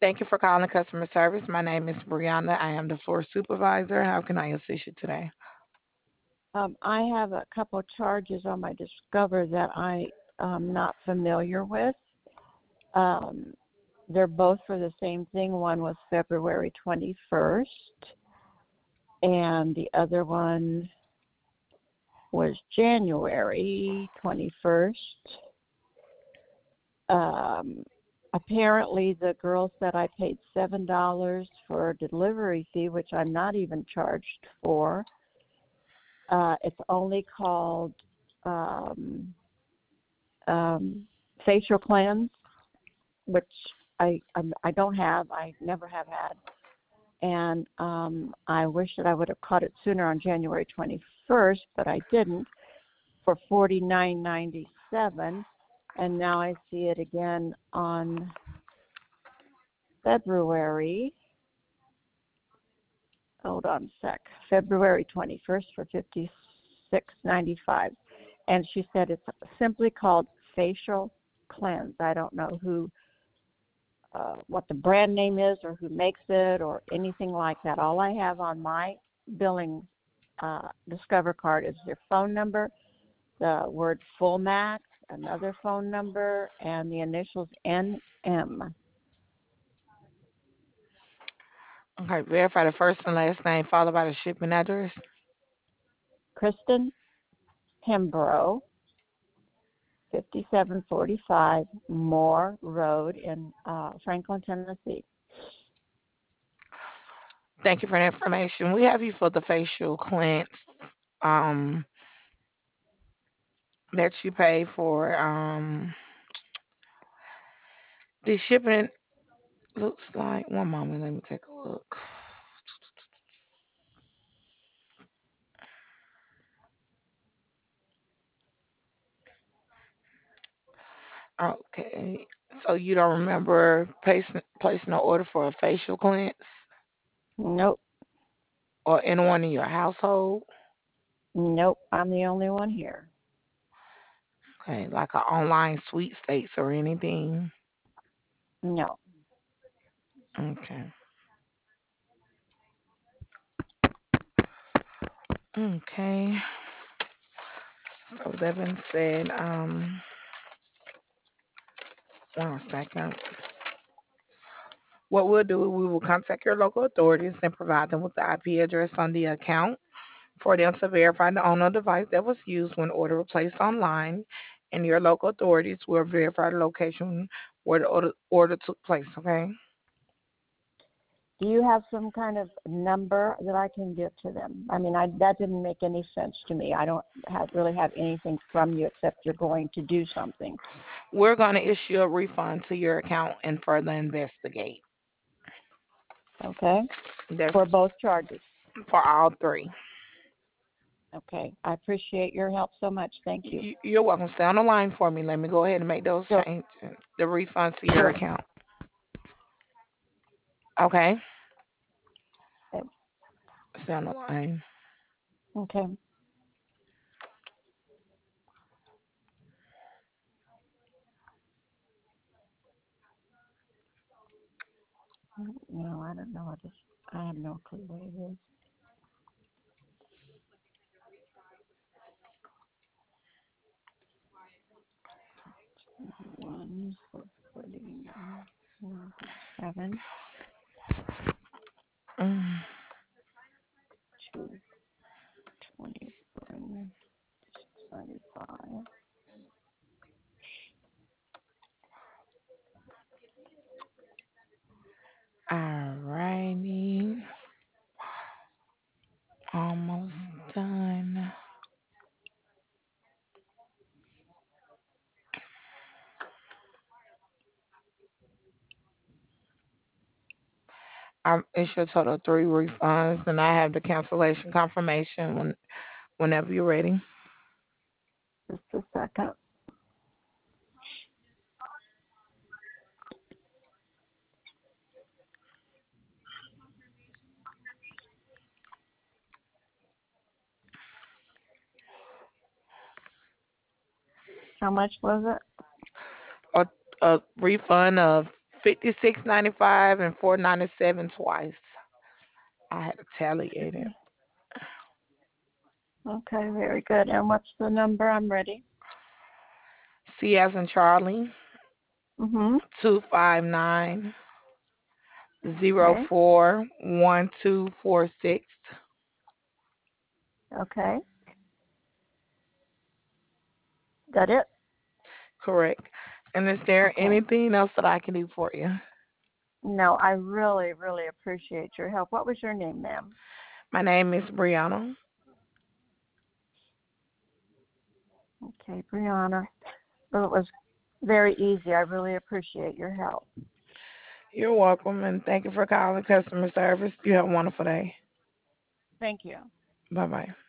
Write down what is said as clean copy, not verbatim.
Thank you for calling customer service. My name is Brianna. I am the floor supervisor. How can I assist you today? I have a couple charges on my Discover that I am not familiar with. Um, they're both for the same thing. One was February 21st, and the other one was January 21st. Um, Apparently, the girl said I paid $7 for a delivery fee, which I'm not even charged for. It's only called um, um, facial cleanse, which I don't have. I never have had, and I wish that I would have caught it sooner on January 21st, but I didn't for $49.97, and now I see it again on February. Hold on a sec. February 21st for $56.95, and she said it's simply called facial cleanse. I don't know what the brand name is or who makes it or anything like that. All I have on my billing Discover card is their phone number, the word full max, another phone number, and the initials NM. Okay, verify the first and last name followed by the shipping address. Kristen Hembrough, 5745 Moore Road in Franklin, Tennessee. Thank you for the information. We have you for the facial cleanse um, that you pay for. The shipping looks like, one moment, let me take a look. Okay, so you don't remember placing an order for a facial cleanse Nope, or anyone in your household? nope, I'm the only one here. Okay, like an online sweepstakes or anything? No. Okay. Okay. So that being said, one second. What we'll do, we will contact your local authorities and provide them with the IP address on the account for them to verify the owner of the device that was used when order was placed online, and your local authorities will verify the location where the order took place. Okay. Do you have some kind of number that I can give to them? I mean, that didn't make any sense to me. I don't really have anything from you except you're going to do something. We're going to issue a refund to your account and further investigate. Okay? For That's both charges. for all three. Okay. I appreciate your help so much. Thank you. You're welcome. Stay on the line for me. Let me go ahead and make those Sure. changes. The refund to your Sure. account. Okay. Stay on the line. Okay. No, I don't know. I have no clue what it is. One for 49.7, Mm. two 24.95. Alrighty. Almost done. It's your total three refunds, and I have the cancellation confirmation whenever you're ready. Just a second. How much was it? A refund of $56.95 and $4.97 twice. I had to tally it. Okay, very good. And what's the number? I'm ready. C as in Charlie, Mhm. 259 zero Okay. four 1246. Okay. That it? Correct. And is there Okay. anything else that I can do for you? No, I really, really appreciate your help. What was your name, ma'am? My name is Brianna. Okay, Brianna. Well, it was very easy. I really appreciate your help. You're welcome, and thank you for calling customer service. You have a wonderful day. Thank you. Bye bye.